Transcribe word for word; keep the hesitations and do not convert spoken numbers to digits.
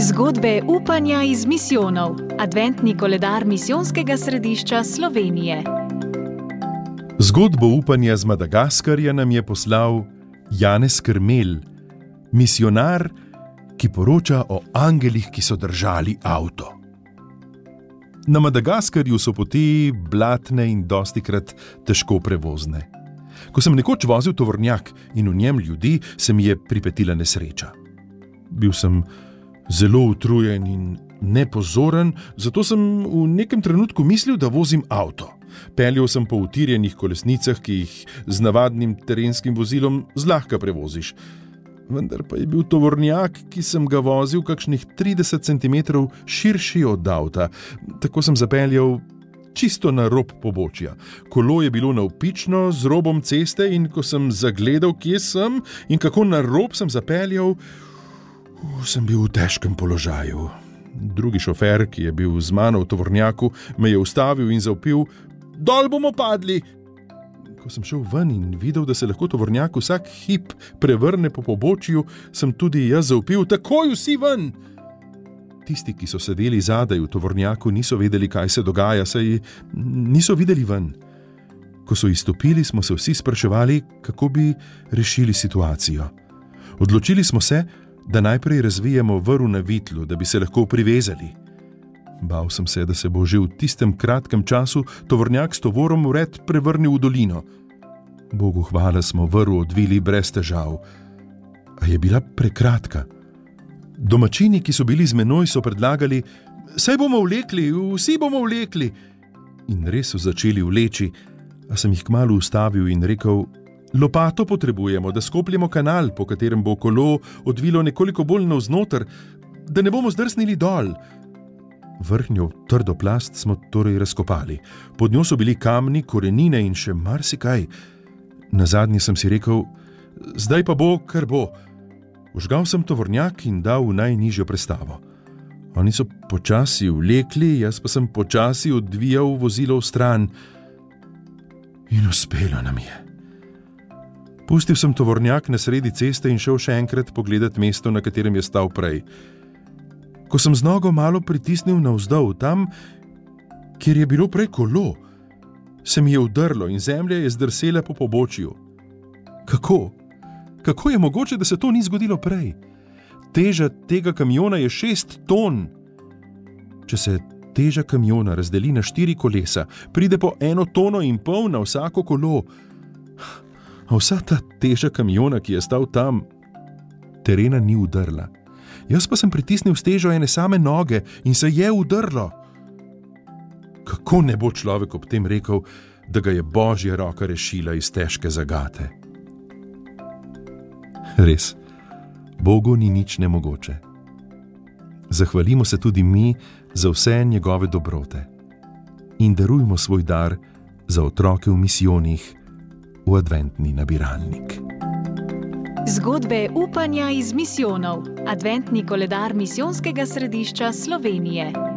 Zgodbe upanja iz misijonov. Adventni koledar Misijonskega središča Slovenije. Zgodbo upanja z Madagaskarja nam je poslal Janez Krmelj, misijonar, ki poroča o angelih, ki so držali avto. Na Madagaskarju so poti blatne in dostikrat težko prevozne. Ko sem nekoč vozil tovornjak in v njem ljudi, se mi je pripetila nesreča. Bil sem zelo utrujen in nepozoren, zato sem v nekem trenutku mislil, da vozim avto. Peljal sem po utirjenih kolesnicah, ki jih z navadnim terenskim vozilom zlahka prevoziš. Vendar pa je bil tovornjak, ki sem ga vozil, kakšnih trideset centimetrov širši od avta. Tako sem zapeljal čisto na rob pobočja. Kolo je bilo navpično z robom ceste in ko sem zagledal, kje sem in kako na rob sem zapeljal, sem bil v težkem položaju. Drugi šofer, ki je bil z mano v tovornjaku, me je ustavil in zavpil: "Dol bomo padli!" Ko sem šel ven in videl, da se lahko tovornjak vsak hip prevrne po pobočju, sem tudi jaz zavpil: "Takoj vsi ven!" Tisti, ki so sedeli zadaj v tovornjaku, niso vedeli, kaj se dogaja, saj niso videli ven. Ko so izstopili, smo se vsi spraševali, kako bi rešili situacijo. Odločili smo se, da najprej razvijemo vrv na vitlu, da bi se lahko privezali. Bal sem se, da se bo že v tistem kratkem času tovornjak s tovorom vred prevrnil v dolino. Bogu hvala, smo vrv odvili brez težav. A je bila prekratka. Domačini, ki so bili z menoj, so predlagali: "Saj bomo vlekli, vsi bomo vlekli." In res so začeli vleči, a sem jih kmalu ustavil in rekel: "Lopato potrebujemo, da skopljemo kanal, po katerem bo kolo odvilo nekoliko bolj navznoter, da ne bomo zdrsnili dol." Vrhnjo trdo plast smo torej razkopali. Pod njo so bili kamni, korenine in še marsikaj. Nazadnje sem si rekel: "Zdaj pa bo, kar bo." Vžgal sem tovornjak in dal v najnižjo prestavo. Oni so počasi vlekli, jaz pa sem počasi odvijal vozilo v stran. In uspelo nam je. Pustil sem tovornjak na sredi ceste in šel še enkrat pogledat mesto, na katerem je stal prej. Ko sem z nogo malo pritisnil navzdol, tam, kjer je bilo prej kolo, se mi je udrlo in zemlja je zdrsela po pobočju. Kako? Kako je mogoče, da se to ni zgodilo prej? Teža tega kamiona je šest ton. Če se teža kamiona razdeli na štiri kolesa, pride po eno tono in pol na vsako kolo. A vsa ta teža kamiona, ki je stal tam, terena ni udrla. Jaz pa sem pritisnil s težo ene same noge in se je udrlo. Kako ne bo človek ob tem rekel, da ga je Božja roka rešila iz težke zagate? Res, Bogu ni nič nemogoče. Zahvalimo se tudi mi za vse njegove dobrote in darujmo svoj dar za otroke v misijonih v adventni nabiralnik. Zgodbe upanja iz misijonov. Adventni koledar Misijonskega središča Slovenije.